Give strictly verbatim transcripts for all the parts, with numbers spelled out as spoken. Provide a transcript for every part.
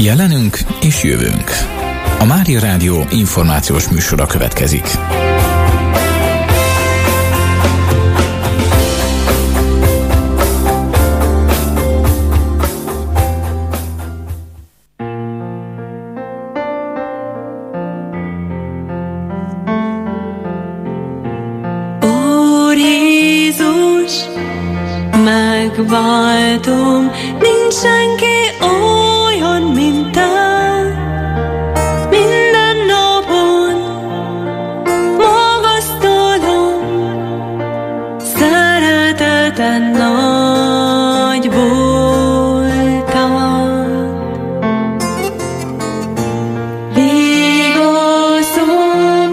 Jelenünk és jövőnk. A Mária Rádió információs műsora következik. Úr Jézus, megváltom, nincs senki olyan, mint te. Minden napon magasztalom, szereteted nagy voltad. Vigaszom,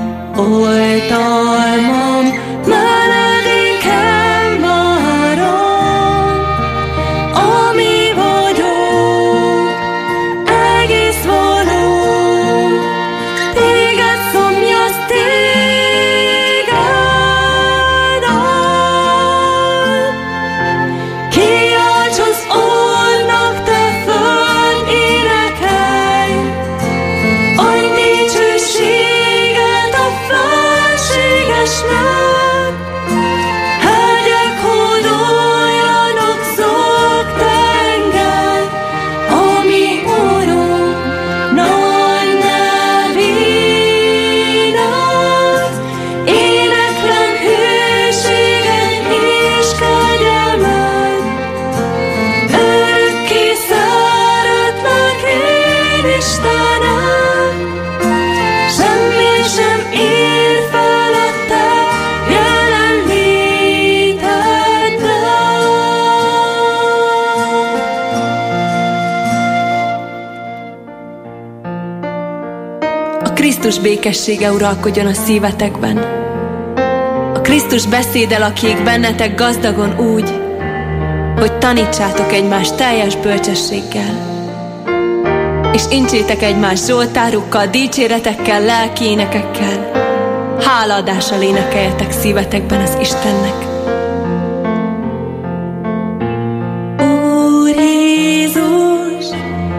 oltalmam, menedékem várom, ami vagyok, egész való, téged szomjas, téged áld. Kiálts az Úrnak, te föld, énekelj, adj dicsőséget a felségesnek. Hegyek hódoljanak, zöld tenger, ami Urunk nagy nevének. Éneklem hűséget és kegyelmet, örökké szeretlek én, Istenem. Semmi sem ér fel a te jelenléteddel. A Krisztus békessége uralkodjon a szívetekben. A Krisztus beszéde lakjék bennetek gazdagon úgy, hogy tanítsátok egymást teljes bölcsességgel, és incsétek egymást zsoltárukkal, dicséretekkel, lelki énekekkel, hálaadással énekeljetek szívetekben az Istennek. Úr Jézus,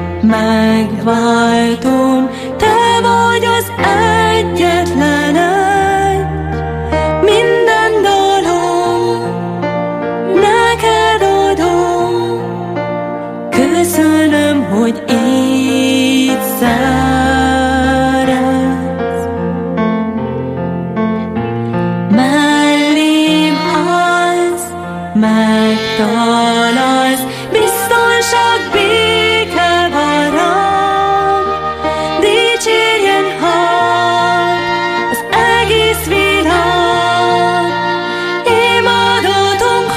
megváltom, te vagy az egyetlen egy, minden dalom neked adom. Köszönöm, hogy így szeretsz. Mellém állsz, megtalálsz, biztonság, béke vár rám. Dicsérjen hát az egész világ, imádhatunk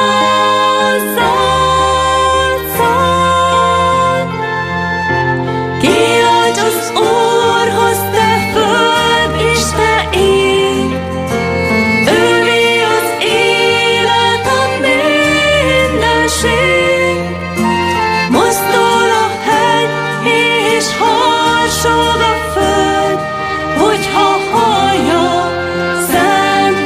hozzád szállt. Kiálts az Úrhoz, te föld és te ég, ővé az élet, a mindenség. Mozdul a hegy és harsog a föld, hogyha hallja szent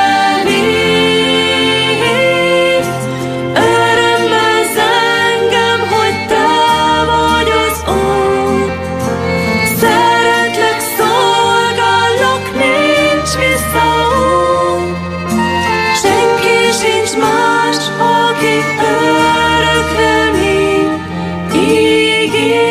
nevét. Örömmel zengem, hogy te vagy az Úr. Szeretlek, szolgállak, nincs visszaút. Senki sincs más, aki örökre még ígér.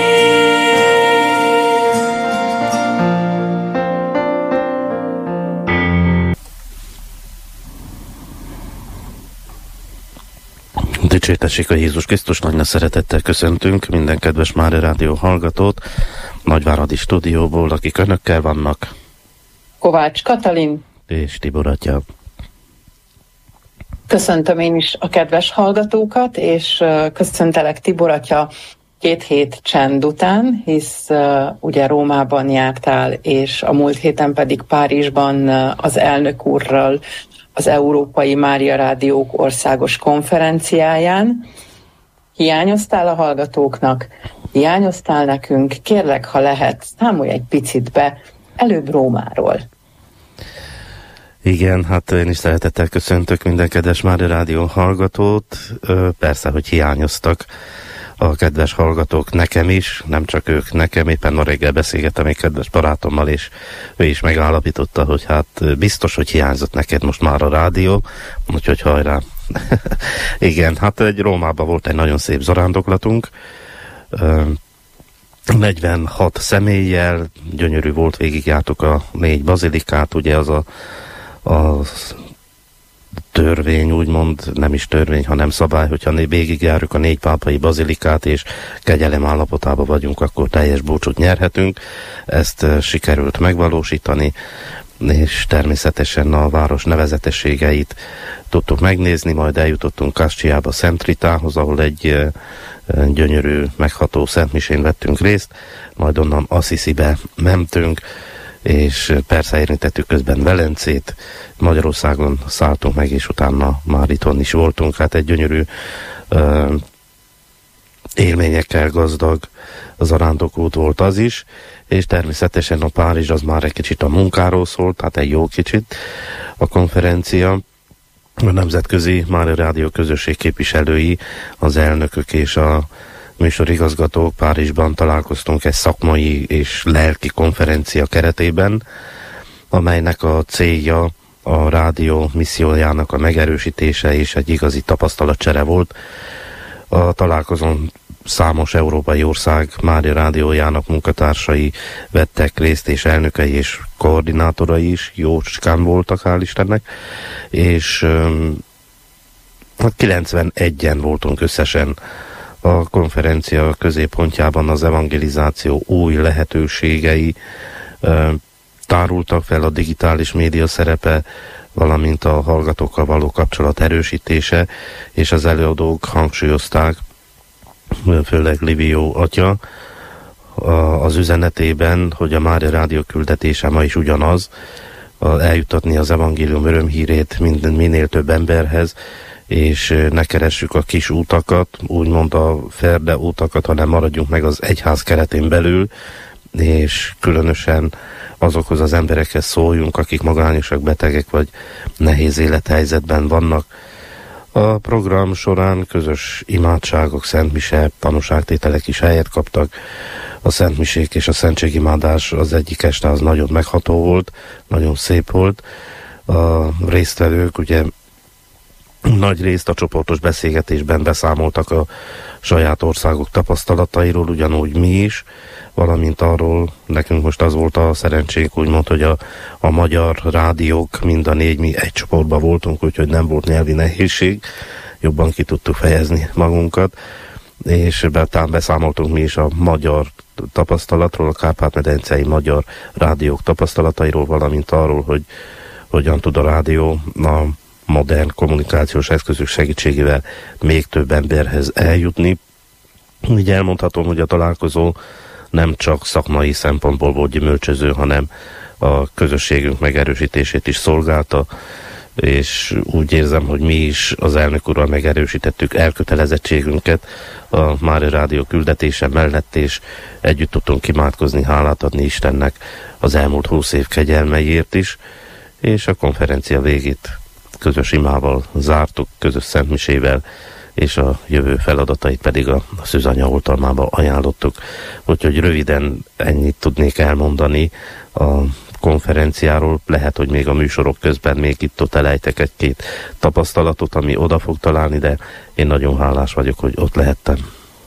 Dicsértessék a Jézus Krisztus, nagy nagy szeretettel köszöntünk minden kedves Mária Rádió hallgatót Nagyváradi stúdióból, akik önökkel vannak, Kovács Katalin. és Tibor atya. Köszöntöm én is a kedves hallgatókat, és uh, köszöntelek Tibor atya két hét csend után, hisz uh, ugye Rómában jártál, és a múlt héten pedig Párizsban uh, az elnök úrral az Európai Mária Rádiók országos konferenciáján. Hiányoztál a hallgatóknak, hiányoztál nekünk, kérlek, ha lehet, számolj egy picit be előbb Rómáról. Igen, hát én is szeretettel köszöntök minden kedves Mária Rádió hallgatót. Persze, hogy hiányoztak a kedves hallgatók, nekem is, nem csak ők, nekem. Éppen ma reggel beszélgettem egy kedves barátommal, és ő is megállapította, hogy hát biztos, hogy hiányzott neked most már a rádió, úgyhogy hajrá. Igen, hát egy Rómában volt egy nagyon szép zarándoklatunk, negyvenhat személlyel, gyönyörű volt, végigjártuk a négy bazilikát, ugye az a, a törvény, úgymond, nem is törvény, hanem szabály, hogyha végigjárjuk a négy pápai bazilikát, és kegyelem állapotában vagyunk, akkor teljes búcsút nyerhetünk. Ezt sikerült megvalósítani, és természetesen a város nevezetességeit tudtuk megnézni, majd eljutottunk Kascsiába, Szent Ritához, ahol egy gyönyörű, megható szentmisén vettünk részt, majd onnan Assisibe mentünk, és persze érintettük közben Velencét, Magyarországon szálltunk meg, és utána már itthon is voltunk. Hát egy gyönyörű uh, élményekkel gazdag zarándokút volt az is, és természetesen a Párizs az már egy kicsit a munkáról szólt, hát egy jó kicsit a konferencia. A Nemzetközi Mária Rádió közösség képviselői, az elnökök és a műsorigazgatók Párizsban találkoztunk egy szakmai és lelki konferencia keretében, amelynek a célja a rádió missziójának a megerősítése és egy igazi tapasztalatcsere volt. A találkozón számos európai ország Mária Rádiójának munkatársai vettek részt, és elnökei és koordinátorai is jócskán voltak, hál' Istennek, és um, kilencvenegyen voltunk összesen. A konferencia középpontjában az evangelizáció új lehetőségei um, tárultak fel, a digitális média szerepe, valamint a hallgatókkal való kapcsolat erősítése, és az előadók hangsúlyozták, főleg Livió atya, az üzenetében, hogy a Mária Rádió küldetése ma is ugyanaz, eljuttatni az evangélium örömhírét minden, minél több emberhez, és ne keressük a kis útakat, úgymond a ferde útakat, hanem maradjunk meg az egyház keretén belül, és különösen azokhoz az emberekhez szóljunk, akik magányosak, betegek vagy nehéz élethelyzetben vannak. A program során közös imádságok, szentmise, tanúságtételek is helyet kaptak. A szentmisék és a szentségimádás az egyik este az nagyon megható volt, nagyon szép volt. A résztvevők ugye nagy részt a csoportos beszélgetésben beszámoltak a saját országok tapasztalatairól, ugyanúgy mi is, valamint arról, nekünk most az volt a szerencsénk, úgymond, hogy a, a magyar rádiók, mind a négy, mi egy csoportban voltunk, úgyhogy nem volt nyelvi nehézség, jobban ki tudtuk fejezni magunkat, és talán beszámoltunk mi is a magyar tapasztalatról, a Kárpát-medencei magyar rádiók tapasztalatairól, valamint arról, hogy hogyan tud a rádió a modern kommunikációs eszközök segítségével még több emberhez eljutni. Így elmondhatom, hogy a találkozó nem csak szakmai szempontból volt gyümölcsöző, hanem a közösségünk megerősítését is szolgálta, és úgy érzem, hogy mi is az elnök úrral megerősítettük elkötelezettségünket a Mária Rádió küldetése mellett, és együtt tudtunk imádkozni, hálát adni Istennek az elmúlt húsz év kegyelmeiért is, és a konferencia végét közös imával zártuk, közös szentmisével, és a jövő feladatait pedig a Szűzanya oltalmába ajánlottuk. Úgyhogy röviden ennyit tudnék elmondani a konferenciáról. Lehet, hogy még a műsorok közben még itt-ott elejtek egy-két tapasztalatot, ami oda fog találni, de én nagyon hálás vagyok, hogy ott lehettem.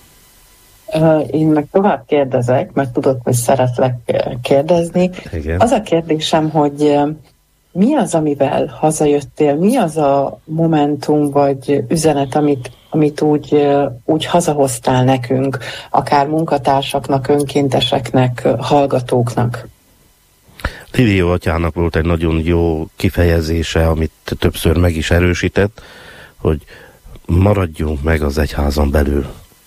Én meg tovább kérdezek, mert tudod, hogy szeretlek kérdezni. Igen. Az a kérdésem, hogy mi az, amivel hazajöttél? Mi az a momentum vagy üzenet, amit, amit úgy, úgy hazahoztál nekünk, akár munkatársaknak, önkénteseknek, hallgatóknak? Livió atyának volt egy nagyon jó kifejezése, amit többször meg is erősített, hogy maradjunk meg az egyházon belül.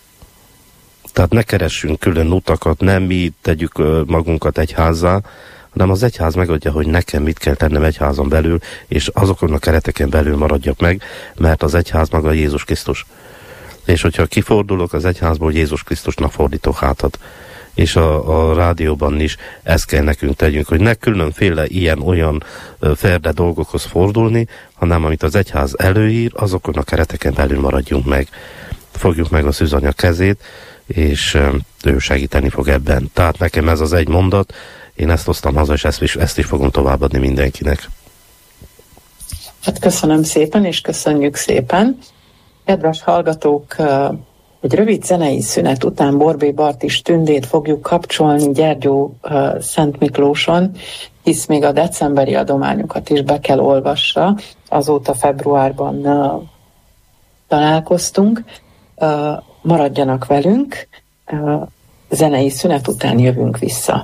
Tehát ne keressünk külön utakat, nem mi tegyük magunkat egyházzá, hanem az egyház megadja, hogy nekem mit kell tennem egyházon belül, és azokon a kereteken belül maradjak meg, mert az egyház maga Jézus Krisztus. És hogyha kifordulok az egyházból, Jézus Krisztusnak fordítok hátat. És a, a rádióban is ezt kell nekünk tegyünk, hogy ne különféle ilyen-olyan ferde dolgokhoz fordulni, hanem amit az egyház előír, azokon a kereteken belül maradjunk meg. fogjuk meg a szűzanya kezét, és ő segíteni fog ebben. Tehát nekem ez az egy mondat, én ezt hoztam haza, és ezt is, ezt is fogom továbbadni mindenkinek. Hát köszönöm szépen, és köszönjük szépen. Kedves hallgatók, egy rövid zenei szünet után Borbély Bartis Tündét fogjuk kapcsolni Gyergyó Szent Miklóson, hisz még a decemberi adományokat is be kell olvassa. Azóta februárban találkoztunk. Maradjanak velünk, zenei szünet után jövünk vissza.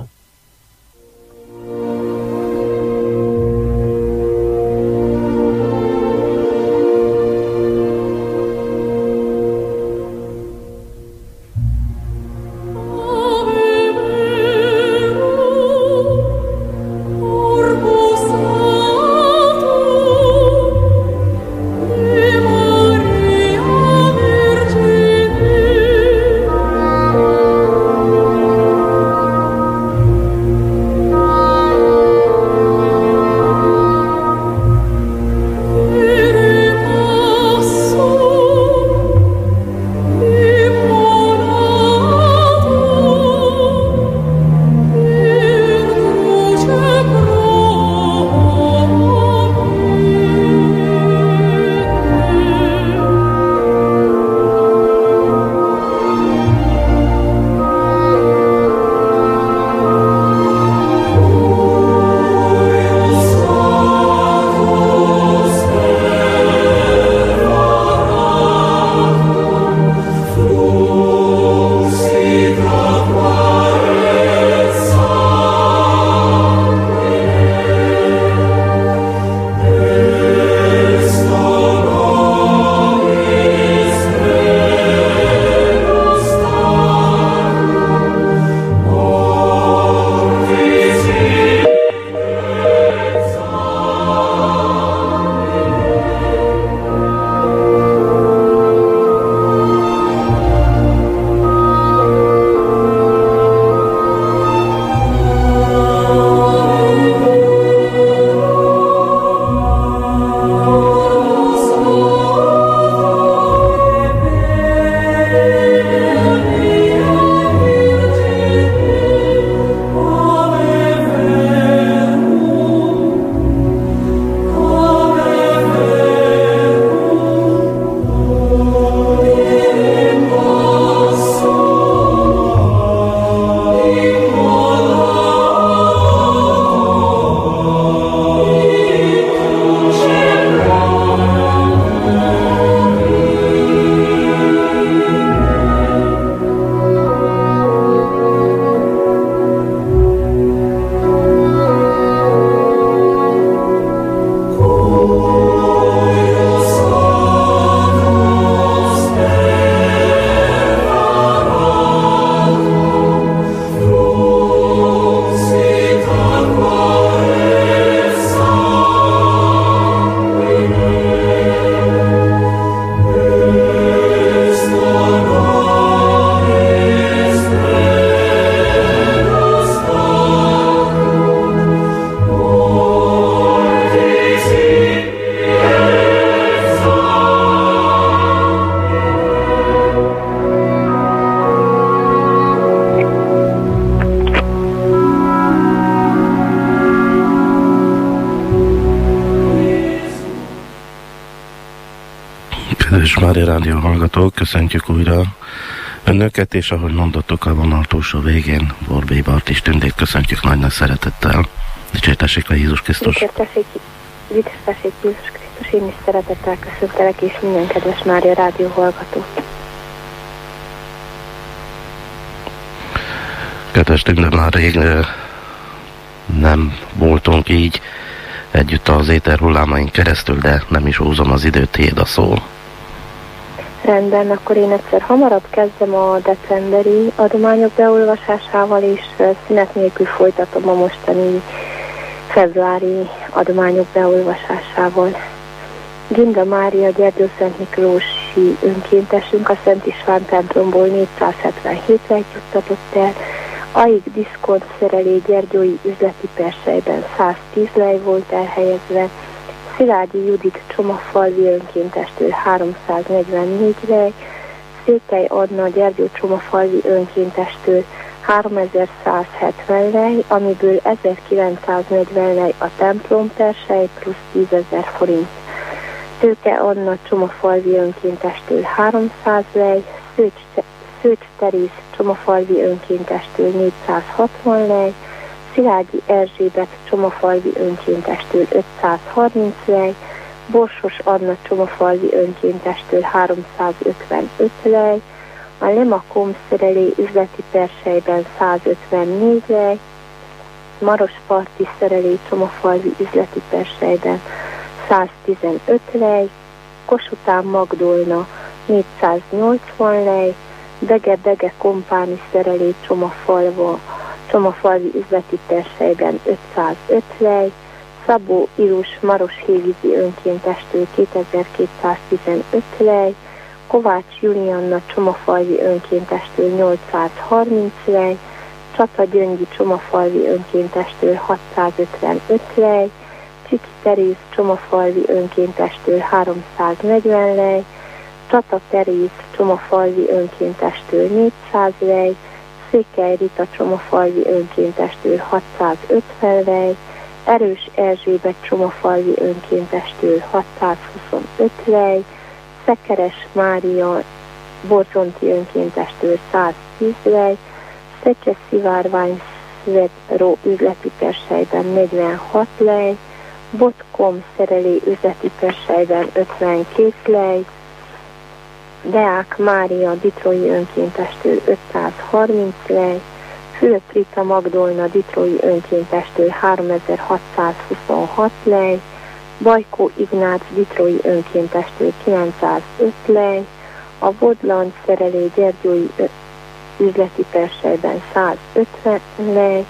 Kedves Mária Rádió hallgatók, köszöntjük újra önöket, és ahogy mondottuk a vonal túlsó végén, Borbély Bartis Tündét köszöntjük nagy-nagy szeretettel. Dicsértessék a Jézus Krisztus! Dicsértessék Jézus Krisztus! Én is szeretettel köszöntelek, és minden kedves Mária Rádió hallgatót! Kedves Tünde, már rég nem voltunk így együtt az éter hullámaink keresztül, de nem is húzom az időt, tiéd a szó. Rendben, akkor én egyszer hamarabb kezdem a decemberi adományok beolvasásával, és szünet nélkül folytatom a mostani februári adományok beolvasásával. Ginda Mária Gyergyó Szent Miklósi önkéntesünk a Szent István templomból négyszázhetvenhétre juttatott el, Aik diszkont szerelé Gyergyói üzleti perselyben száztíz lej volt elhelyezve, Szilágyi Judit csomafalvi önkéntestől háromszáznegyvennégy lej, Székely Adna Gyergyó csomafalvi önkéntestől háromezer-százhetven lej, amiből ezerkilencszáznegyven lej a templompersely plusz tízezer forint. Tőke Anna csomafalvi önkéntestől háromszáz lej, Szőcs, Szőcs Teréz csomafalvi önkéntestől négyszázhatvan lej, Szilágyi Erzsébet csomafalvi önkéntestől ötszázharminc lej, Borsos Anna csomafalvi önkéntestől háromszázötvenöt lej, a Lemakom szerelé üzleti perselyben százötvennégy lej, Marosparti szerelé csomafalvi üzleti perselyben száztizenöt lej, Kossuth Magdolna négyszáznyolcvan lej, Bege-Bege Kompáni szerelé csomafalva, csomafalvi üzleti perselyben ötszázöt lej, Szabó Ilus Maroshévízi önkéntestől kétezer-kétszáztizenöt lej, Kovács Julianna csomafalvi önkéntestől nyolcszázharminc lej, Csata Gyöngyi csomafalvi önkéntestől hatszázötvenöt lej, Csiki Teréz csomafalvi önkéntestől háromszáznegyven lej, Csata Teréz csomafalvi önkéntestől négyszáz lej, Székely Rita csomafalvi önkéntestől hatszázötven lej, Erős Erzsébet csomafalvi önkéntestől hatszázhuszonöt lej, Szekeres Mária borzonti önkéntestől száztíz lej, Szecse Szivárvány Szvedro üzleti perselyben negyvenhat lej, Botkom szerelé üzleti perselyben ötvenkét lej, Deák Mária ditrói önkéntestől ötszázharminc lej, Fülöp Rita Magdolna ditrói önkéntestől háromezer-hatszázhuszonhat lej, Bajkó Ignác ditrói önkéntestől kilencszázöt lej, a Vodland szerelé Gyergyói üzleti perselyben százötven lej,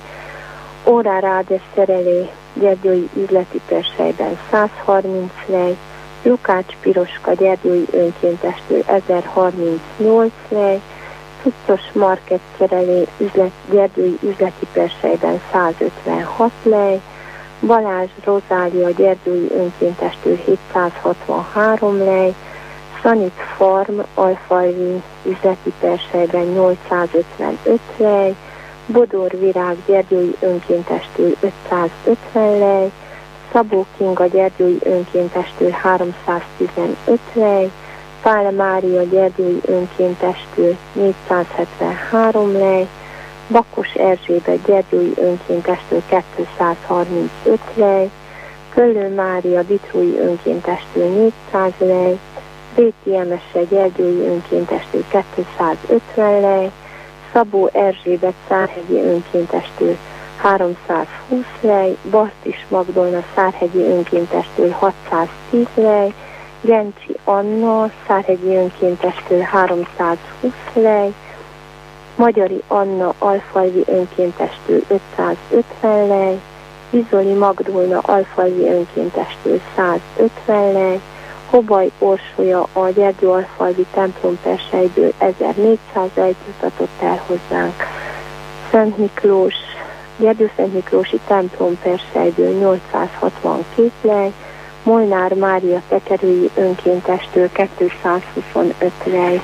Órá Ráde szerelé Gyergyói üzleti perselyben százharminc lej, Lukács Piroska Gyergyói önkéntestől ezerharmincnyolc lej, Cuccos Market szerelé üzlet, Gyergyói üzleti perselyben százötvenhat lej, Balázs Rozália Gyergyói önkéntestől hétszázhatvanhárom lej, Sanit Farm Alfalvi üzleti perselyben nyolcszázötvenöt lej, Bodor Virág Gyergyói önkéntestől ötszázötven lej, Szabó Kinga Gyergyói önkéntestől háromszáztizenöt lej, Pál Mária Gyergyói önkéntestől négyszázhetvenhárom lej, Bakos Erzsébet Gyergyói önkéntestől kétszázharmincöt lej, Köllő Mária ditrói önkéntestől négyszáz lej, Réti Emese Gyergyói önkéntestől kétszázötven lej, Szabó Erzsébet Szárhegyi önkéntestől háromszázhúsz lej, Bartis Magdolna Szárhegyi önkéntestől hatszáztíz lej, Gencsi Anna Szárhegyi önkéntestől háromszázhúsz lej, Magyari Anna Alfalvi önkéntestől ötszázötven lej, Izoli Magdolna Alfalvi önkéntestől százötven lej, Hobaj Orsolya a Gyergyó Alfalvi templomperselyből ezernégyszáz lejt jutatott el hozzánk. Szent Miklós, Gyergyó Szent Miklósi templomperselyből nyolcszázhatvankét lej, Molnár Mária tekerői önkéntestől kétszázhuszonöt lej.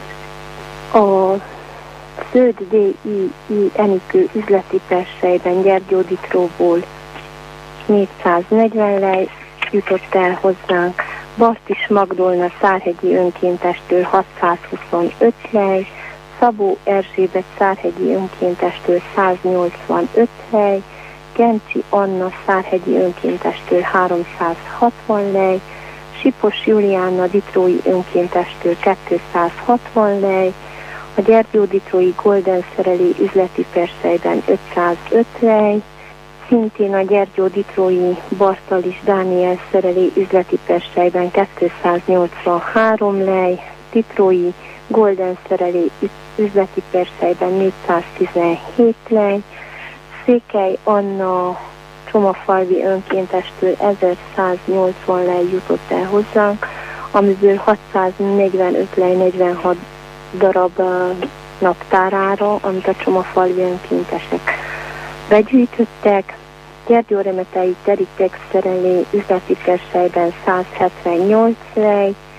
A Zöld dé i i Enikő üzleti perselyben Gyergyó Ditróból négyszáznegyven lej jutott el hozzánk, Bartis Magdolna Szárhegyi önkéntestől hatszázhuszonöt lej, Szabó Erzsébet Szárhegyi önkéntestől száznyolcvanöt lej, Gencsi Anna Szárhegyi önkéntestől háromszázhatvan lej, Sipos Juliánna ditrói önkéntestől kétszázhatvan lej, a Gyergyó ditrói Golden szerelé üzleti perselyben ötszázöt lej, szintén a Gyergyó ditrói Bartalis Dániel szerelé üzleti perselyben kétszáznyolcvanhárom lej, ditrói Golden szerelé üzleti perselyben négyszáztizenhét lej, Székely Anna csomafalvi önkéntestől ezerszáznyolcvan lej jutott el hozzánk, amiből hatszáznegyvenöt lej negyvenhat darab naptárára, amit a csomafalvi önkéntesek begyűjtöttek. Gyergyó Remetei Terítek szerelé üzleti perselyben százhetvennyolc lej,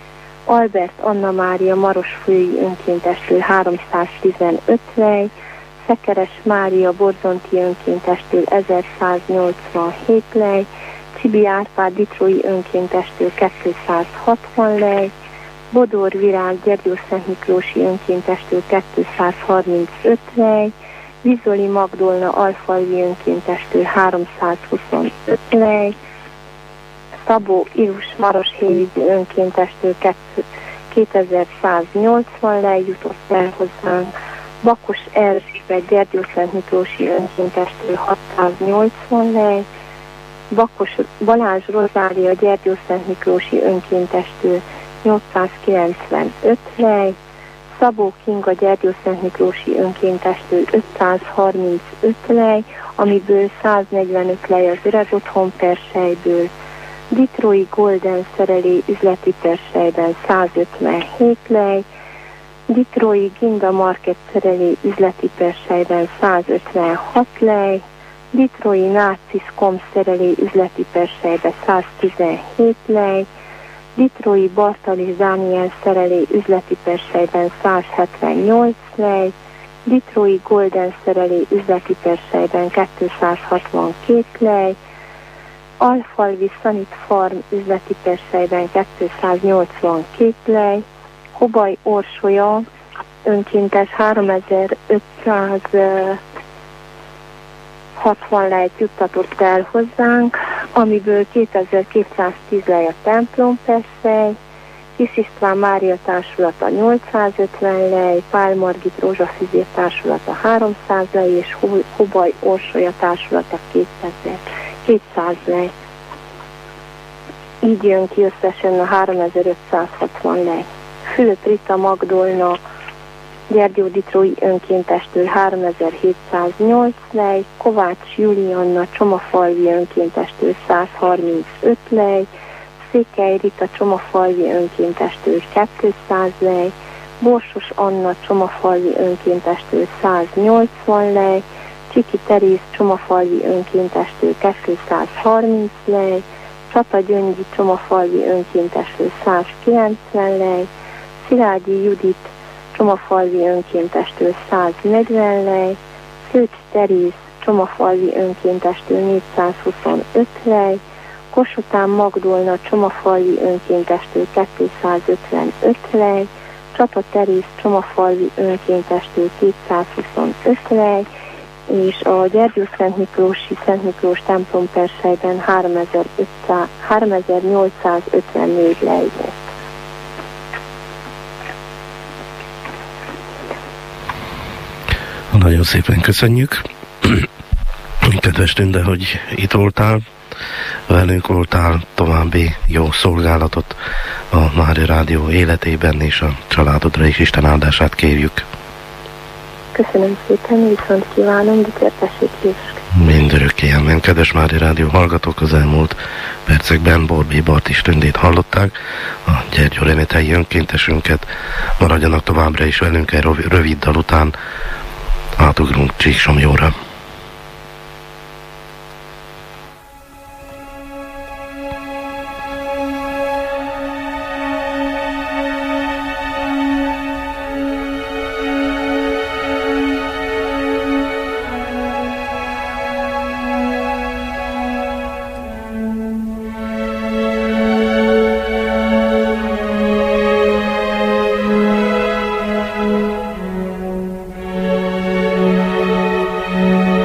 Albert Anna Mária Marosfői önkéntestől háromszáztizenöt lej, Szekeres Mária Borzonti önkéntestől ezerszáznyolcvanhét lej, Csibi Árpád Ditrói önkéntestől kétszázhatvan lej, Bodor Virág Gyergyószent Miklósi önkéntestől kétszázharmincöt lej, Vizoli Magdolna Alfalvi önkéntestől háromszázhuszonöt lej, Szabó Irus Maroshévi önkéntestől kétezer-száznyolcvan lej jutott el hozzánk, Bakos Erzsébet Gyergyószent Miklósi önkéntestől hatszáznyolcvan lej, Bakos Balázs Rozália Gyergyószent Miklósi önkéntestől nyolcszázkilencvenöt lej, Szabó Kinga Gyergyószent Miklósi önkéntestől ötszázharmincöt lej, amiből száznegyvenöt lej az Öreg Otthon Persejből, Ditrói Golden Szerelé üzleti persejben százötvenhét lej, Ditrói Ginda Market Szerelé üzleti persejben százötvenhat lej, Ditrói Nácis Kom Szerelé üzleti persejben száztizenhét lej, Ditrói Bartalis Dániel Szerelé üzleti persejben százhetvennyolc lej, Ditrói Golden Szerelé üzleti persejben kétszázhatvankét lej, Alfalvi Sanit Farm üzleti persejben kétszáznyolcvankét lej, Hobaj Orsolya önkéntes háromezer-ötszázhatvan lejt juttatott el hozzánk, amiből kétezer-kétszáztíz lej a templom persej, Kis István Mária társulata nyolcszázötven lej, Pál Margit Rózsafüzér társulata háromszáz lej, és Hobaj Orsolya társulata kétszáz lej. Így jön ki összesen a háromezer-ötszázhatvan lej. Fülöp Rita Magdolna Gyergyó Ditrói önkéntestől háromezer-hétszáznyolc lej, Kovács Julianna Csomafalvi önkéntestől százharmincöt lej, Székely Rita Csomafalvi önkéntestől kétszáz lej, Borsos Anna Csomafalvi önkéntestől száznyolcvan lej, Csiki Teréz Csomafalvi önkéntestől kétszázharminc lej, Csata Gyöngyi Csomafalvi önkéntestől százkilencven lej, Szilágyi Judit Csomafalvi önkéntestől száznegyven lej, Szőcs Teréz Csomafalvi önkéntestől négyszázhuszonöt lej, Kossuthán Magdolna Csomafalvi önkéntestől kétszázötvenöt lej, Csata Teréz Csomafalvi önkéntestől kétszázhuszonöt lej, és a Gyergyószent Miklósi Szent Miklós templom persejben háromezer-nyolcszázötvennégy lej volt. Nagyon szépen köszönjük. Kedves Tünde, hogy itt voltál, velünk voltál, további jó szolgálatot a Mária Rádió életében, és a családodra is Isten áldását kérjük. Köszönöm szépen, viszont kívánom, dicsértessék Jézus. Mindörökké élmény. Kedves Mária Rádió hallgatók, az elmúlt percekben Borbély Bartis Tündét hallották, a Gyergyó Remétei önkéntesünket. Maradjanak továbbra is velünk, egy rövid dal után átugrunk Csíksomlyóra. Thank you.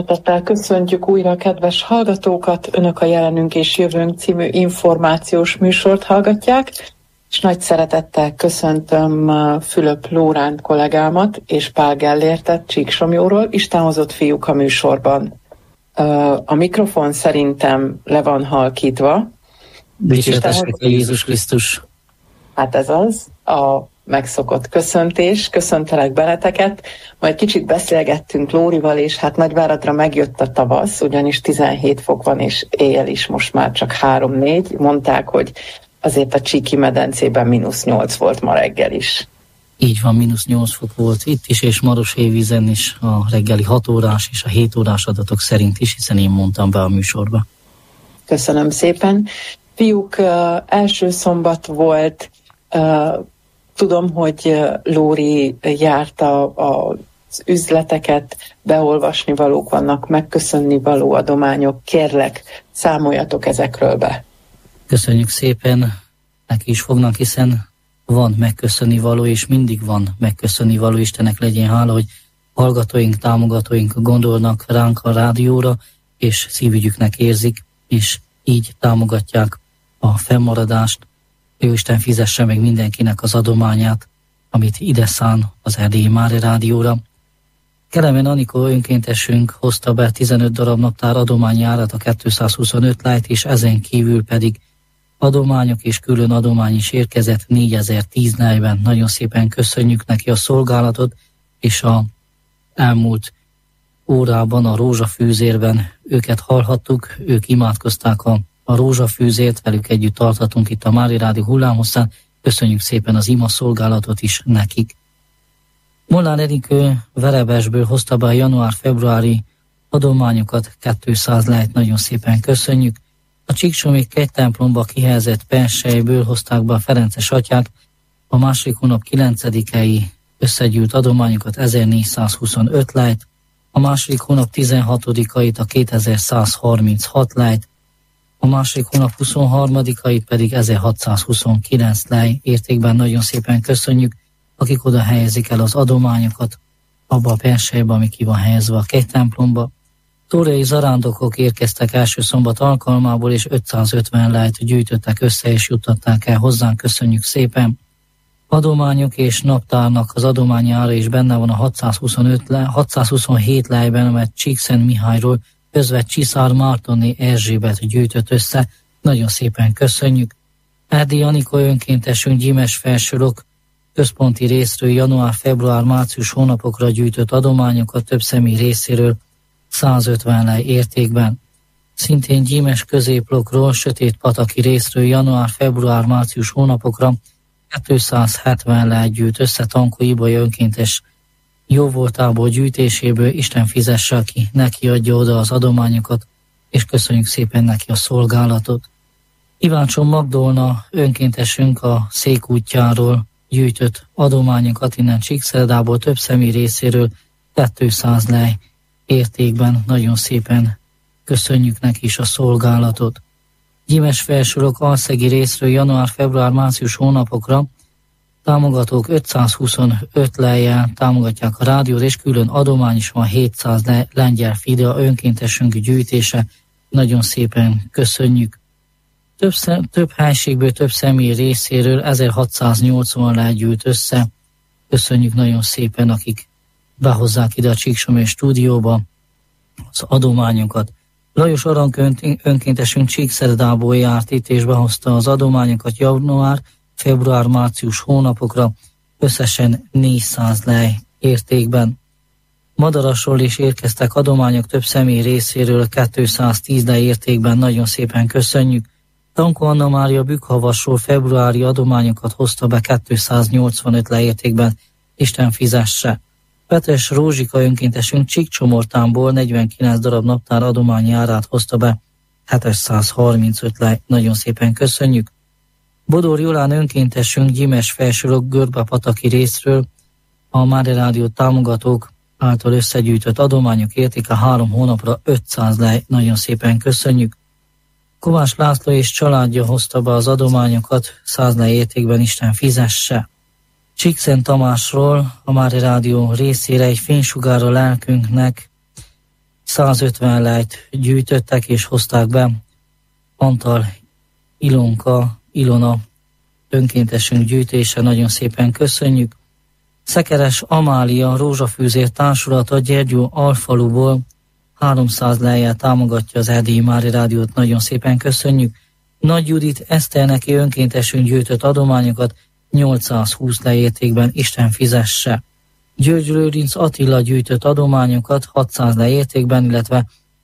Szeretettel köszöntjük újra a kedves hallgatókat. Önök a Jelenünk és Jövőnk című információs műsort hallgatják, és nagy szeretettel köszöntöm Fülöp Lóránt kollégámat és Pál Gellértet Csíksomjóról, Isten hozott fiúk a műsorban. A mikrofon szerintem le van halkítva. Dicsértessék Jézus Krisztus! Hát ez az, a megszokott köszöntés, köszöntelek benneteket. Majd kicsit beszélgettünk Lórival, és hát Nagyváratra megjött a tavasz, ugyanis tizenhét fok van, és éjjel is most már csak három-négy. Mondták, hogy azért a Csíki medencében mínusz nyolc volt ma reggel is. Így van, mínusz nyolc fok volt itt is, és Maroshévízen is a reggeli hat órás és a hét órás adatok szerint is, hiszen én mondtam be a műsorba. Köszönöm szépen. Fiúk, első szombat volt, tudom, hogy Lóri járta az üzleteket, beolvasni valók vannak, megköszönni való adományok. Kérlek, számoljatok ezekről be. Köszönjük szépen, neki is fognak, hiszen van megköszönni való, és mindig van megköszönni való. Istennek legyen hála, hogy hallgatóink, támogatóink gondolnak ránk a rádióra, és szívügyüknek érzik, és így támogatják a fennmaradást. Jóisten fizesse meg mindenkinek az adományát, amit ide szán az Erdélyi Mária Rádióra. Kelemen Anikó önkéntesünk hozta be tizenöt darab naptár adományi árat, a kétszázhuszonöt lájt, és ezen kívül pedig adományok és külön adomány is érkezett négyezer-tíz lájben. Nagyon szépen köszönjük neki a szolgálatot, és a elmúlt órában a rózsafűzérben őket hallhattuk, ők imádkozták a a rózsafűzért, velük együtt tarthatunk itt a Mária Rádió hullámhosszán. Köszönjük szépen az ima szolgálatot is nekik. Molnár Enikő Verebesből hozta be a január-februári adományokat, kétszáz lájt, nagyon szépen köszönjük. A Csíksomi kegy templomba kihelyezett pensejből hozták be a ferences atyák a második hónap kilencedikei összegyűlt adományokat, ezernégyszázhuszonöt lájt, a második hónap tizenhatodikait a kétezer-százharminchat lájt, a második hónap huszonharmadikait pedig ezerhatszázhuszonkilenc láj értékben. Nagyon szépen köszönjük, akik oda helyezik el az adományokat abba a penselybe, ami ki van helyezve a kegy templomba. Tórai zarándokok érkeztek első szombat alkalmából, és ötszázötven lájt gyűjtöttek össze, és juttatták el hozzánk. Köszönjük szépen! Adományok és naptárnak az adományi ára is benne van a hatszázhuszonöt, hatszázhuszonhét lájben, mert Csíkszent Mihályról közvet Csiszár Mártonné Erzsébet gyűjtött össze. Nagyon szépen köszönjük. Erdélyi Anikó önkéntesünk Gyimes Felsorok központi részről január, február, március hónapokra gyűjtött adományokat több személy részéről százötven láj értékben. Szintén Gyimes középlokról, Sötétpataki részről január, február, március hónapokra kétszázhetven láj gyűjt össze. Tankó Ibolya önkéntes jó voltából gyűjtéséből. Isten fizesse, aki neki adja oda az adományokat, és köszönjük szépen neki a szolgálatot. Iváncson Magdolna önkéntesünk a Székútjáról gyűjtött adományokat innen Csíkszeredából több személy részéről kétszáz láj értékben. Nagyon szépen köszönjük neki is a szolgálatot. Gyimes Felsorok Alszegi részről január, február, március hónapokra támogatók ötszázhuszonöt lájjal támogatják a rádiót, és külön adomány is van hétszáz lengyel fidea önkéntesünk gyűjtése. Nagyon szépen köszönjük. Több, szem, több helységből, több személy részéről ezerhatszáznyolcvan láj gyűjt össze. Köszönjük nagyon szépen, akik behozzák ide a Csíksomly stúdióba az adományokat. Lajos Arank önkéntesünk Csíkszeredából járt itt, és behozta az adományokat január, február, március hónapokra összesen négyszáz láj értékben. Madarasról is érkeztek adományok több személy részéről kétszáztíz láj értékben. Nagyon szépen köszönjük. Tankó Anna Mária Bükkhavasról februári adományokat hozta be kétszáznyolcvanöt láj értékben. Isten fizesse. Petres Rózsika önkéntesünk Csíkcsomortánból negyvenkilenc darab naptár adományi árát hozta be hétszázharmincöt láj. Nagyon szépen köszönjük. Bodor Jolán önkéntesünk Gyimes Felsorok Görbapataki részről a Mária Rádió támogatók által összegyűjtött adományok értéke három hónapra ötszáz láj. Nagyon szépen köszönjük. Kovács László és családja hozta be az adományokat száz láj értékben. Isten fizesse. Csíkszent Tamásról a Mária Rádió részére egy fénysugár a lelkünknek százötven lejt gyűjtöttek és hozták be. Antal Ilonka, Ilona önkéntesünk gyűjtése, nagyon szépen köszönjük. Szekeres Amália Rózsafűzér Társulata Gyergyó Alfaluból háromszáz lejjel támogatja az Erdélyi Mária Rádiót, nagyon szépen köszönjük. Nagy Judit Eszter neki önkéntesünk gyűjtött adományokat nyolcszázhúsz lej értékben, Isten fizesse. György Lőrinc Attila gyűjtött adományokat hatszáz lej értékben, illetve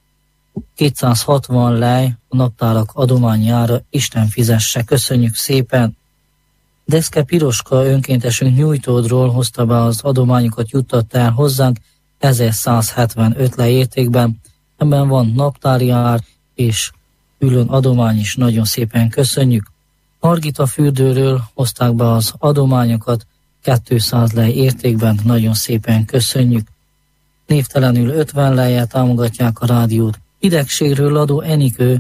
kétszázhatvan lej a naptárak adományára, Isten fizesse, köszönjük szépen. Deszke Piroska önkéntesünk Nyújtódról hozta be az adományokat, juttatta el hozzánk ezerszázhetvenöt lej értékben. Ebben van naptári ár és külön adomány is, nagyon szépen köszönjük. Margita Fürdőről hozták be az adományokat kétszáz lej értékben, nagyon szépen köszönjük. Névtelenül ötven lejjel támogatják a rádiót. Idegségről Ladó Enikő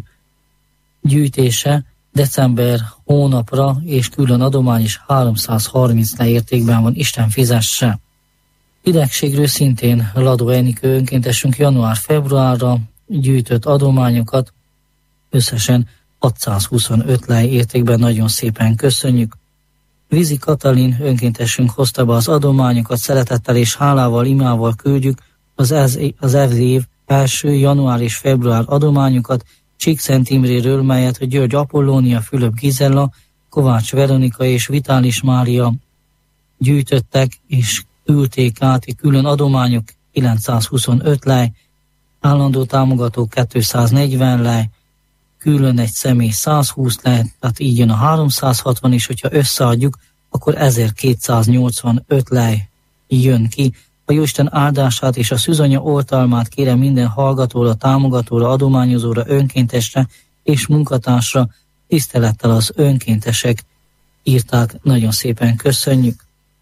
gyűjtése december hónapra és külön adomány is háromszázharminc lej értékben van, Isten fizesse. Idegségről szintén Ladó Enikő önkéntesünk január-februárra gyűjtött adományokat összesen hatszázhuszonöt lej értékben, nagyon szépen köszönjük. Vizi Katalin önkéntesünk hozta be az adományokat, szeretettel és hálával, imával küldjük az ez, az ez év első január és február adományokat Csíkszent Imréről, melyet a György Apollónia, Fülöp Gizella, Kovács Veronika és Vitális Mária gyűjtöttek és küldték át, külön adományok kilencszázhuszonöt lej, állandó támogatók kétszáznegyven lej, külön egy személy százhúsz lej, tehát így jön a háromszázhatvan, és hogyha összeadjuk, akkor ezerkétszáznyolcvanöt lej jön ki. A Jóisten áldását és a szűzanya oltalmát kérem minden hallgatóra, támogatóra, adományozóra, önkéntesre és munkatársra, tisztelettel az önkéntesek írták, nagyon szépen köszönjük.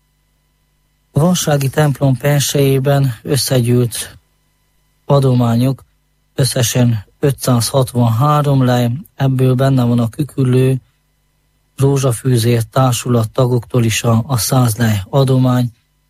A Vansági templom persejében összegyűlt adományok összesen ötszázhatvanhárom lej, ebből benne van a Küküllő Rózsafűzér Társulat tagoktól is a, a száz lej adomány.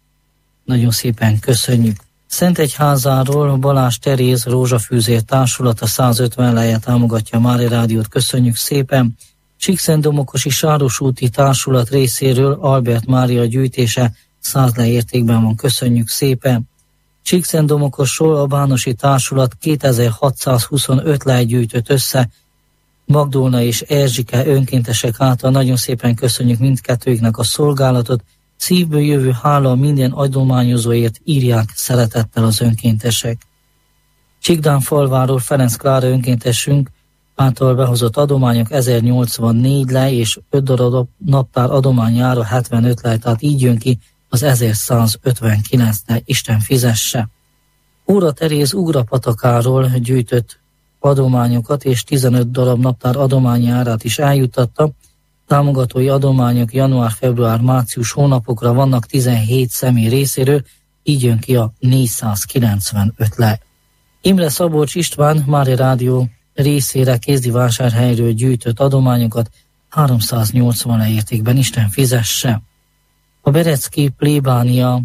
Nagyon szépen köszönjük. Szentegyházáról Balázs Teréz Rózsafűzér Társulat a százötven lejjel támogatja a Mária Rádiót, köszönjük szépen. Csíkszentdomokosi Sáros úti Társulat részéről Albert Mária gyűjtése száz lej értékben van, köszönjük szépen. Csíkszentdomokosról a Bánosi Társulat kétezer-hatszázhuszonöt lej gyűjtött össze, Magdolna és Erzsike önkéntesek által, nagyon szépen köszönjük mindkettőiknek a szolgálatot, szívből jövő hála minden adományozóért, írják szeretettel az önkéntesek. Csíkdán falváról Ferenc Klára önkéntesünk által behozott adományok ezernyolcvannégy lej és öt darab naptár adományára hetvenöt lej, tehát így jön ki az ezerszázötvenkilenc lej, Isten fizesse. Óra Teréz Ugrapatakáról gyűjtött adományokat és tizenöt darab naptár adományárát is eljutatta. Támogatói adományok január, február, március hónapokra vannak tizenhét személy részéről, így jön ki a négyszázkilencvenöt lej. Imre Szabolcs István Mária Rádió részére Kézdivásárhelyről gyűjtött adományokat háromszáznyolcvan lej értékben, Isten fizesse. A Berecki plébánia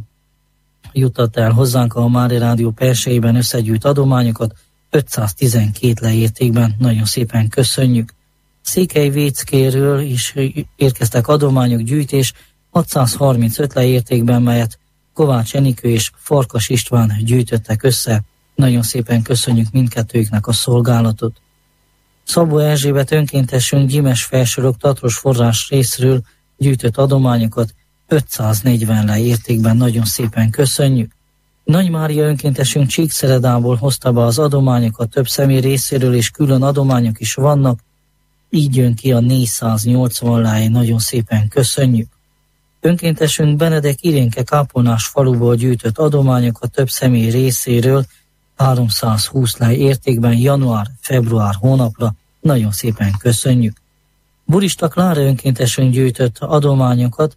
juttatta el hozzánk a Mária Rádió persejében összegyűjt adományokat ötszáztizenkét lej értékben, nagyon szépen köszönjük. Székely Véckéről is érkeztek adományok, gyűjtés hatszázharmincöt lej értékben, melyet Kovács Enikő és Farkas István gyűjtöttek össze. Nagyon szépen köszönjük mindkettőjüknek a szolgálatot. Szabó Erzsébet önkéntesünk Gyimes Felsorok Tatros Forrás részről gyűjtött adományokat ötszáznegyven lej értékben, nagyon szépen köszönjük. Nagy Mária önkéntesünk Csíkszeredából hozta be az adományokat több személy részéről, és külön adományok is vannak, így jön ki a négyszáznyolcvan lej, nagyon szépen köszönjük. Önkéntesünk Benedek Irénke Kápolnás faluból gyűjtött adományokat több személy részéről háromszázhúsz lej értékben január-február hónapra, nagyon szépen köszönjük. Burista Klára önkéntesünk gyűjtött adományokat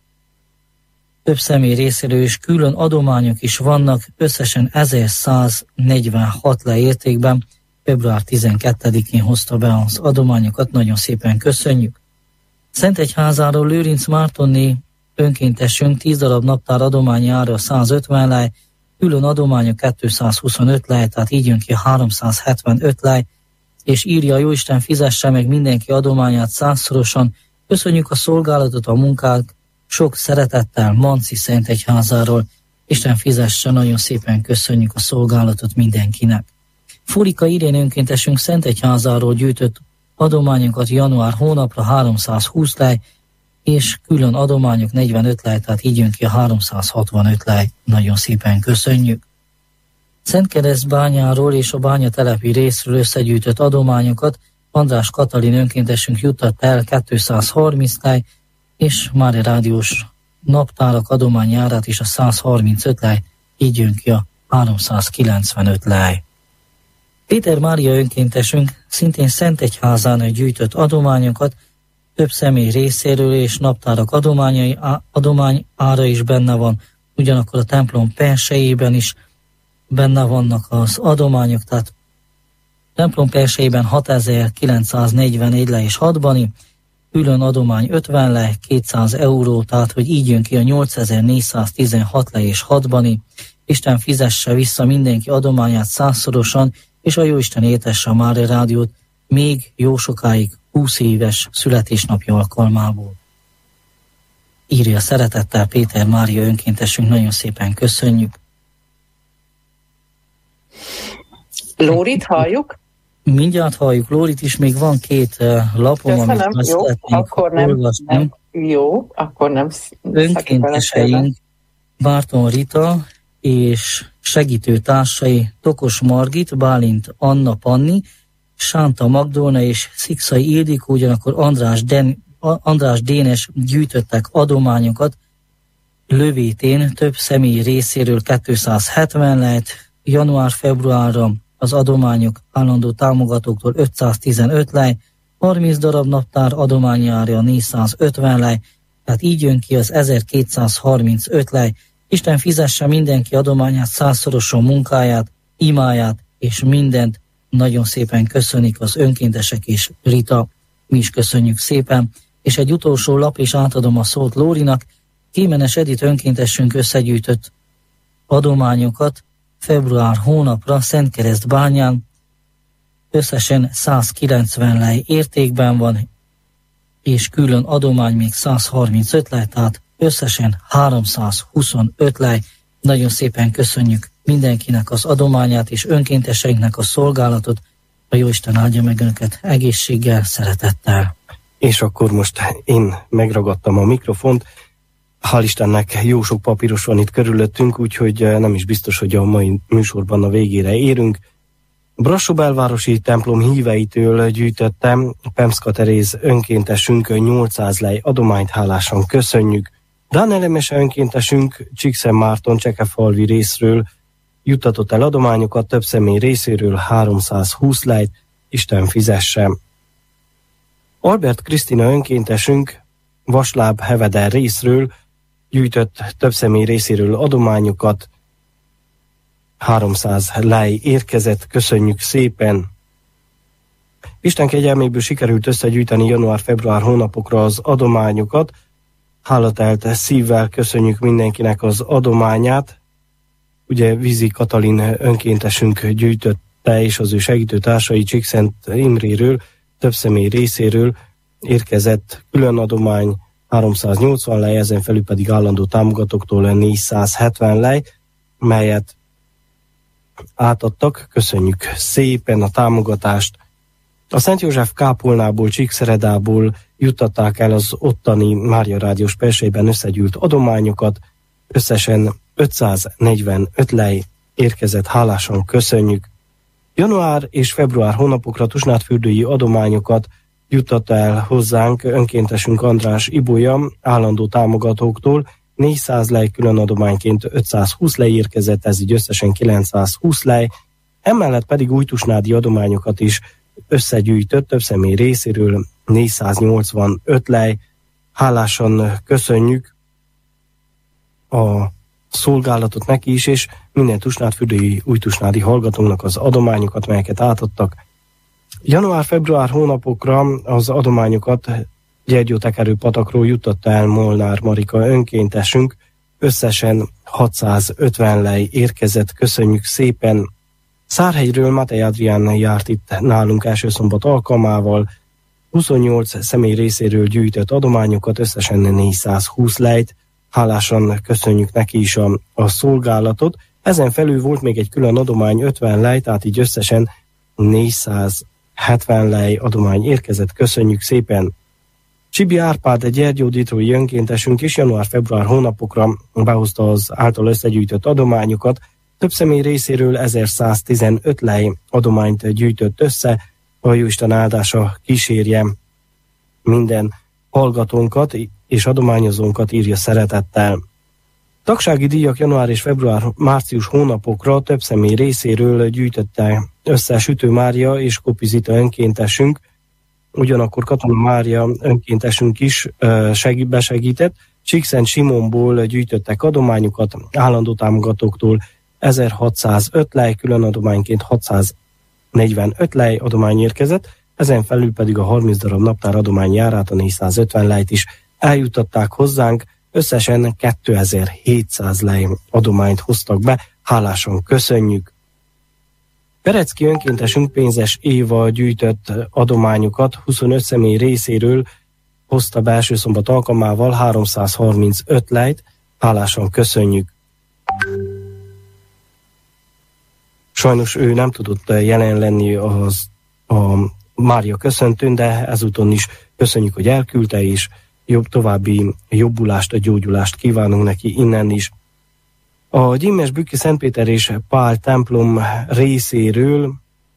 több személy részéről, és külön adományok is vannak, összesen ezerszáznegyvenhat lej értékben, február tizenkettedikén hozta be az adományokat, nagyon szépen köszönjük. Szentegyházáról Lőrinc Mártonné önkéntesünk tíz darab naptár adományára százötven lej, külön adományok kétszázhuszonöt lej, tehát így jön ki háromszázhetvenöt lej, és írja: Jóisten fizesse meg mindenki adományát százszorosan. Köszönjük a szolgálatot, a munkát, sok szeretettel Manci Szentegyházáról. Isten fizesse, nagyon szépen köszönjük a szolgálatot mindenkinek. Furika Irén önkéntesünk Szentegyházáról gyűjtött adományokat január hónapra háromszázhúsz lej, és külön adományok negyvenöt lej, tehát így jön ki a háromszázhatvanöt lej. Nagyon szépen köszönjük. Szentkeresztbányáról és a bányatelepi részről összegyűjtött adományokat András Katalin önkéntesünk juttatta el kétszázharminc lej, és Mária Rádiós naptárak adományárát is a százharmincöt lej, így jön ki a háromszázkilencvenöt lej. Péter Mária önkéntesünk szintén Szentegyházán gyűjtött adományokat, több személy részéről és naptárak adományai, adomány ára is benne van, ugyanakkor a templom persejében is benne vannak az adományok, tehát templom persejében hatezer-kilencszáznegyvenegy lej és hat bani, külön adomány ötven lej, kétszáz euró, tehát hogy így jön ki a nyolcezer-négyszáztizenhat lej és hat bani. Isten fizesse vissza mindenki adományát százszorosan, és a Jóisten éltesse a Mária Rádiót még jó sokáig, húsz éves születésnapja alkalmából. Írja szeretettel Péter Mária önkéntesünk, nagyon szépen köszönjük. Lórit halljuk? Mindjárt halljuk Lórit is, még van két uh, lapom, Köszönöm, amit azt jó, szeretnénk akkor nem, olvasni. nem, jó, akkor nem. Önkénteseink Bárton Rita és segítő társai Tokos Margit, Bálint Anna Panni, Sánta Magdolna és Szikszai Ildikó, ugyanakkor András, Den, András Dénes gyűjtöttek adományokat Lövétén több személy részéről kétszázhetven lejt, január-februárra az adományok állandó támogatóktól ötszáztizenöt lej, harminc darab naptár adományára négyszázötven lej, tehát így jön ki az ezerkétszázharmincöt lej. Isten fizesse mindenki adományát, százszorosan munkáját, imáját és mindent. Nagyon szépen köszönik az önkéntesek és Rita, mi is köszönjük szépen. És egy utolsó lap, és átadom a szót Lórinak. Kémenes Edith önkéntesünk összegyűjtött adományokat február hónapra Szentkeresztbányán, összesen százkilencven lej értékben van, és külön adomány még százharmincöt lej, tehát összesen háromszázhuszonöt lej. Nagyon szépen köszönjük mindenkinek az adományát, és önkénteseinknek a szolgálatot. A Jóisten áldja meg önöket egészséggel, szeretettel. És akkor most én megragadtam a mikrofont. Hál' Istennek jó sok papíros van itt körülöttünk, úgyhogy nem is biztos, hogy a mai műsorban a végére érünk. Brassó belvárosi templom híveitől gyűjtöttem Pemszka Teréz önkéntesünk nyolcszáz lej adományt, hálásan köszönjük. Dán Elemese önkéntesünk Csíkszent Márton Csekefalvi részről juttatott el adományokat, több személy részéről háromszázhúsz lejt, Isten fizesse. Albert Krisztina önkéntesünk Vasláb Heveder részről gyűjtött több személy részéről adományokat, háromszáz lej érkezett, köszönjük szépen. Isten kegyelméből sikerült összegyűjteni január-február hónapokra az adományokat, hálatelt szívvel köszönjük mindenkinek az adományát. Ugye Vízi Katalin önkéntesünk gyűjtötte, és az ő segítő társai Csíkszent Imréről, több személy részéről érkezett külön adomány háromszáznyolcvan lej, ezen felül pedig állandó támogatóktól négyszázhetven lej, melyet átadtak. Köszönjük szépen a támogatást. A Szent József kápolnából, Csíkszeredából juttatták el az ottani Mária Rádiós persejében összegyűlt adományokat, összesen ötszáznegyvenöt lej érkezett, hálásan köszönjük. Január és február hónapokra tusnádfürdői adományokat juttatta el hozzánk önkéntesünk András Ibolya állandó támogatóktól, négyszáz lej külön adományként ötszázhúsz lej érkezett, ez így összesen kilencszázhúsz lej, emellett pedig újtusnádi adományokat is összegyűjtött több személy részéről négyszáznyolcvanöt lej. Hálásan köszönjük a szolgálatot neki is, és minden tusnádfürdői, újtusnádi hallgatónak az adományokat, melyeket átadtak. Január-február hónapokra az adományokat Gyergyótekerő patakról juttatta el Molnár Marika önkéntesünk, összesen hatszázötven lej érkezett, köszönjük szépen. Szárhegyről Matej Adrián járt itt nálunk első szombat alkalmával, huszonnyolc személy részéről gyűjtött adományokat, összesen négyszázhúsz lejt, hálásan köszönjük neki is a, a szolgálatot. Ezen felül volt még egy külön adomány, ötven lej, tehát így összesen négyszázhetven lej adomány érkezett, köszönjük szépen. Csibi Árpád, Gyergyó Ditrói önkéntesünk is január-február hónapokra behozta az által összegyűjtött adományokat. Több személy részéről ezerszáztizenöt lej adományt gyűjtött össze. A Jóisten áldása kísérje minden hallgatónkat és adományozónkat, írja szeretettel. Tagsági díjak január és február-március hónapokra több személy részéről gyűjtötte össze Sütő Mária és Kopizita önkéntesünk, ugyanakkor Katona Mária önkéntesünk is segít, besegített. Csíkszent Simonból gyűjtöttek adományokat, állandó támogatóktól ezerhatszázöt lej, külön adományként hatszáznegyvenöt lej adomány érkezett, ezen felül pedig a harminc darab naptár adomány járát, a négyszázötven lejt is eljuttatták hozzánk, összesen kétezer-hétszáz lej adományt hoztak be, hálásan köszönjük. Perecki önkéntesünk Pénzes Éva gyűjtött adományokat, huszonöt személy részéről hozta be első szombat alkalmával, háromszázharmincöt lejt, hálásan köszönjük. Sajnos ő nem tudott jelen lenni az a Mária köszöntőn, de ezúton is köszönjük, hogy elküldte, és jobb további jobbulást, a gyógyulást kívánunk neki innen is. A Gyimmes-Bükki Szentpéter és Pál templom részéről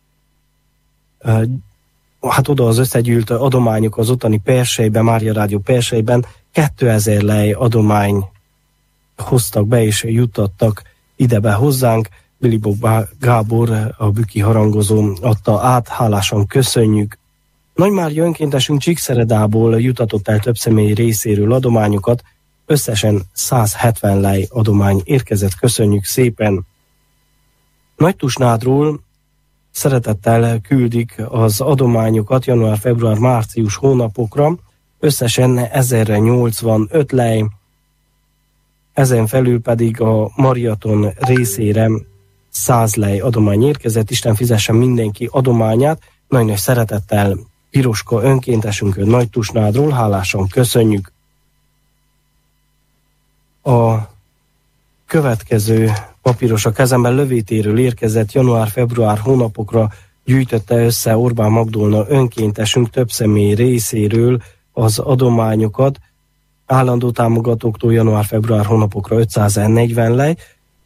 hát oda az összegyűlt adományok az ottani Perselyben, Mária Rádió Perselyben kétezer lej adomány hoztak be és juttattak ide be hozzánk. Billy Bob Gábor, a bükki harangozó adta át, hálásan köszönjük. Nagy Mária önkéntesünk Csíkszeredából jutatott el több személy részéről adományokat, összesen százhetven lej adomány érkezett, köszönjük szépen. Nagytusnádról szeretettel küldik az adományokat január-február-március hónapokra, összesen ezernyolcvanöt lej, ezen felül pedig a maraton részére száz lej adomány érkezett, Isten fizessen mindenki adományát, nagy-nagy szeretettel Piroska önkéntesünkön Nagytusnádról, hálásan köszönjük. A következő papíros a kezemben lövétéről érkezett, január-február hónapokra gyűjtötte össze Orbán Magdolna önkéntesünk több személy részéről az adományokat, állandó támogatóktól január-február hónapokra ötszáznegyven lej,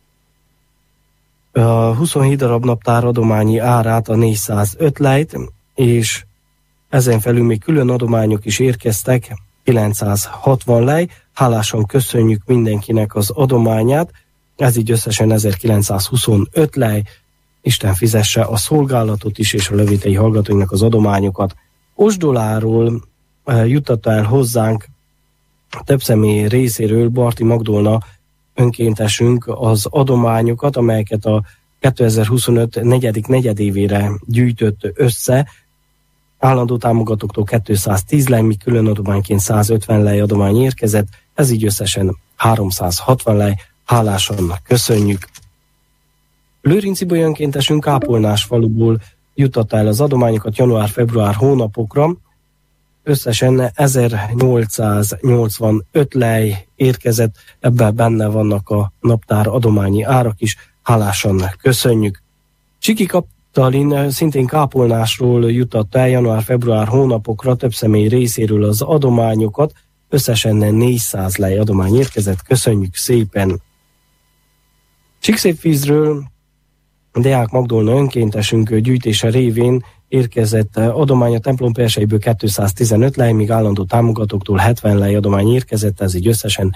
a huszonhét darab naptár adományi árát a négyszázöt lejt, és ezen felül még külön adományok is érkeztek, kilencszázhatvan lej, hálásan köszönjük mindenkinek az adományát, ez így összesen ezerkilencszázhuszonöt lej, Isten fizesse a szolgálatot is, és a lövétei hallgatóinknak az adományokat. Osdoláról juttatta el hozzánk több személy részéről Barti Magdolna önkéntesünk az adományokat, amelyeket a kétezer-huszonöt negyedik negyedévére gyűjtött össze, állandó támogatóktól kétszáztíz lej, míg külön adományként százötven lej adomány érkezett, ez így összesen háromszázhatvan lej, hálásan köszönjük. Lőrinci Boly önkéntesünk Kápolnás faluból juttatta el az adományokat január-február hónapokra, összesen ezernyolcszáznyolcvanöt lej érkezett, ebben benne vannak a naptár adományi árak is, hálásan köszönjük. Csiki Katalin szintén Kápolnásról jutatta el január-február hónapokra több személy részéről az adományokat, összesen négyszáz lej adomány érkezett, köszönjük szépen. Csíkszépvízről Deák Magdolna önkéntesünk gyűjtése révén érkezett adomány a templom Perseiből kétszáztizenöt lej, míg állandó támogatóktól hetven lej adomány érkezett, ez így összesen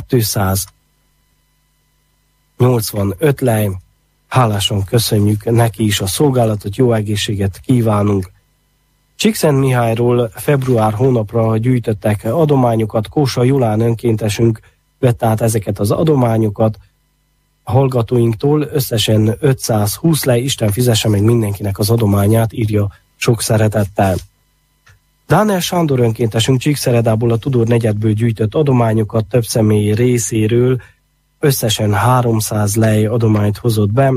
kétszáznyolcvanöt lej. Hálásan köszönjük neki is a szolgálatot, jó egészséget kívánunk. Csíkszent Mihályról február hónapra gyűjtöttek adományokat, Kósa Julán önkéntesünk vett át ezeket az adományokat hallgatóinktól, összesen ötszázhúsz lej, Isten fizesse meg mindenkinek az adományát, írja sok szeretettel. Dániel Sándor önkéntesünk Csíkszeredából a Tudor negyedből gyűjtött adományokat több személy részéről, összesen háromszáz lej adományt hozott be.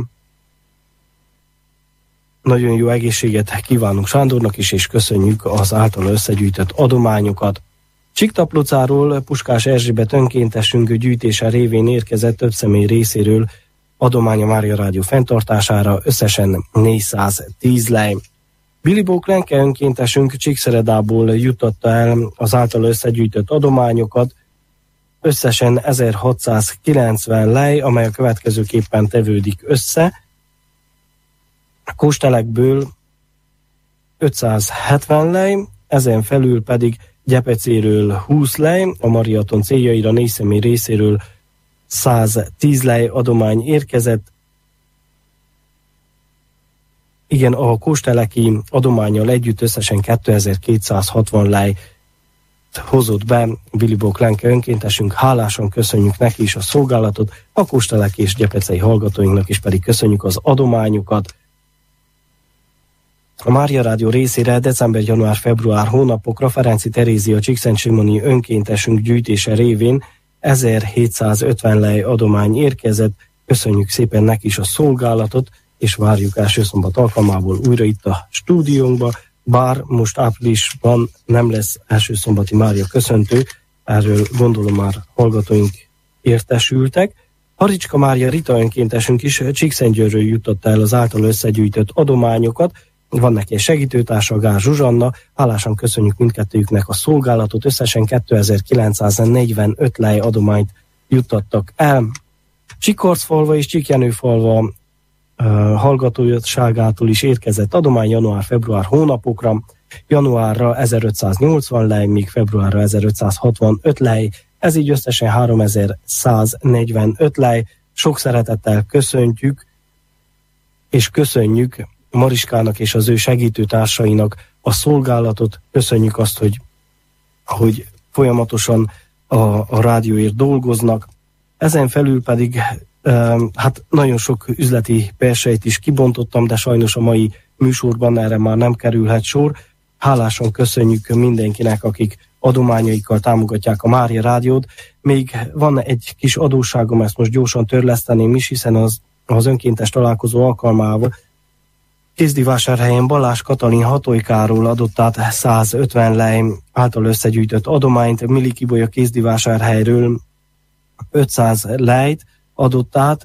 Nagyon jó egészséget kívánunk Sándornak is, és köszönjük az által összegyűjtött adományokat. Csiktaplocáról Puskás Erzsébet önkéntesünk gyűjtése révén érkezett több személy részéről adomány a Mária Rádió fenntartására, összesen négyszáztíz lej. Billy Bóklenke önkéntesünk Csíkszeredából juttatta el az által összegyűjtött adományokat, összesen ezerhatszázkilencven lej, amely a következőképpen tevődik össze. A kóstelekből ötszázhetven lej, ezen felül pedig Gyepecéről húsz lej, a maraton céljaira négy személy részéről száztíz lej adomány érkezett. Igen, a kósteleki adománnyal együtt összesen kétezer-kétszázhatvan lej hozott be Billy Bóklenke önkéntesünk. Hálásan köszönjük neki is a szolgálatot, a kósteleki és gyepecei hallgatóinknak is pedig köszönjük az adományokat. A Mária Rádió részére december, január, február hónapokra Ferenci Terézia Csíkszentsimoni önkéntesünk gyűjtése révén ezerhétszázötven lej adomány érkezett. Köszönjük szépen neki is a szolgálatot, és várjuk első szombat alkalmából újra itt a stúdiónkba, bár most áprilisban nem lesz első szombati Mária köszöntő, erről gondolom már hallgatóink értesültek. Haricska Mária Rita önkéntesünk is Csíkszentgyörről jutott el az által összegyűjtött adományokat. Van neki egy segítőtársa, Gár Zsuzsanna, hálásan köszönjük mindkettőjüknek a szolgálatot, összesen kétezer-kilencszáznegyvenöt lej adományt juttattak el. Csikorcfalva és Csíkjenőfalva uh, hallgatóságától is érkezett adomány január-február hónapokra. Januárra ezerötszáznyolcvan lej, míg februárra ezerötszázhatvanöt lej, ez így összesen háromezer-száznegyvenöt lej. Sok szeretettel köszöntjük, és köszönjük Mariskának és az ő segítőtársainak a szolgálatot. Köszönjük azt, hogy, hogy folyamatosan a, a rádióért dolgoznak. Ezen felül pedig e, hát nagyon sok üzleti perseit is kibontottam, de sajnos a mai műsorban erre már nem kerülhet sor. Hálásan köszönjük mindenkinek, akik adományaikkal támogatják a Mária Rádiót. Még van egy kis adósságom, ezt most gyorsan törleszteném is, hiszen az, az önkéntes találkozó alkalmával Kézdivásárhelyen Balázs Katalin Hatólykáról adott át százötven lej által összegyűjtött adományt, Miliki Bolya Kézdivásárhelyről ötszáz lejt adott át,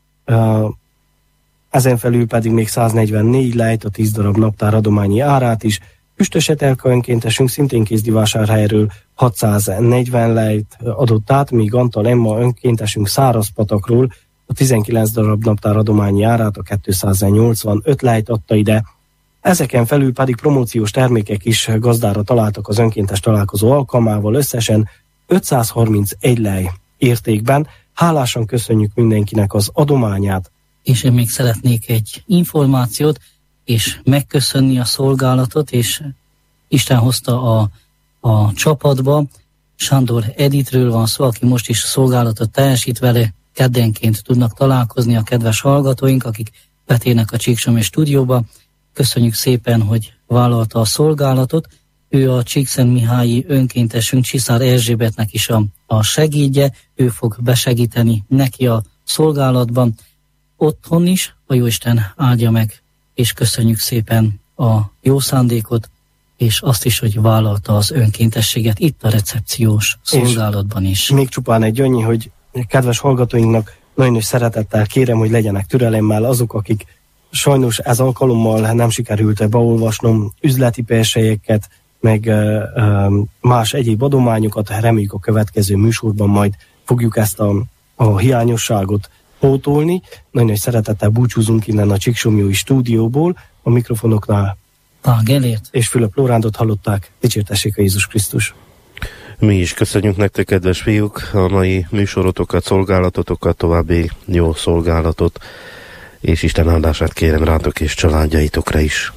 ezen felül pedig még száznegyvennégy lejt, a tíz darab naptár adományi árát is. Füstös Etelka önkéntesünk szintén Kézdivásárhelyről hatszáznegyven lejt adott át, míg Antal Emma önkéntesünk Szárazpatakról a tizenkilenc darab naptár adományi árát, a kétszáznyolcvanöt lejt adta ide. Ezeken felül pedig promóciós termékek is gazdára találtak az önkéntes találkozó alkalmával, összesen ötszázharmincegy lej értékben. Hálásan köszönjük mindenkinek az adományát. És én még szeretnék egy információt, és megköszönni a szolgálatot, és Isten hozta a, a csapatba. Sándor Editről van szó, aki most is szolgálatot teljesít vele. Keddenként tudnak találkozni a kedves hallgatóink, akik betérnek a Csíksomi stúdióba. Köszönjük szépen, hogy vállalta a szolgálatot. Ő a Csíkszentmihályi önkéntesünk, Csiszár Erzsébetnek is a, a segédje. Ő fog besegíteni neki a szolgálatban. Otthon is a Jóisten áldja meg, és köszönjük szépen a jó szándékot, és azt is, hogy vállalta az önkéntességet itt a recepciós szolgálatban is. Még csupán egy annyi, hogy kedves hallgatóinknak nagyon is szeretettel kérem, hogy legyenek türelemmel azok, akik sajnos ez alkalommal nem sikerült beolvasnom üzleti persejeket, meg uh, uh, más egyéb adományokat. Reméljük a következő műsorban majd fogjuk ezt a, a hiányosságot pótolni. Nagyon is szeretettel búcsúzunk innen a Csíksomjói stúdióból, a mikrofonoknál Pál Gellért és Fülöp Lórándot hallották. Dicsértessék a Jézus Krisztus! Mi is köszönjük nektek, kedves fiúk, a mai műsorotokat, szolgálatotokat, további jó szolgálatot, és Isten áldását kérem rátok és családjaitokra is.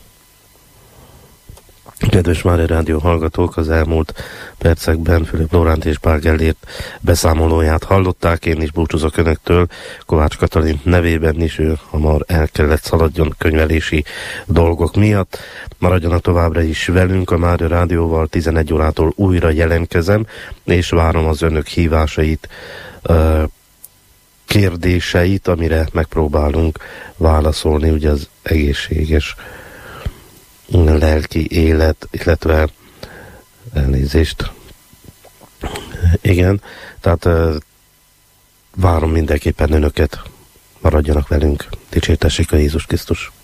Kedves Mária Rádió hallgatók, az elmúlt percekben Fülöp Lóránt és Pál Gellért beszámolóját hallották. Én is búcsúzok önöktől, Kovács Katalin nevében is, ő hamar el kellett szaladjon könyvelési dolgok miatt. Maradjanak továbbra is velünk, a Mária Rádióval tizenegy órától újra jelentkezem, és várom az önök hívásait uh, kérdéseit, amire megpróbálunk válaszolni, ugye az egészséges lelki élet, illetve elnézést. Igen, tehát várom mindenképpen önöket, maradjanak velünk, dicsértessék a Jézus Krisztus.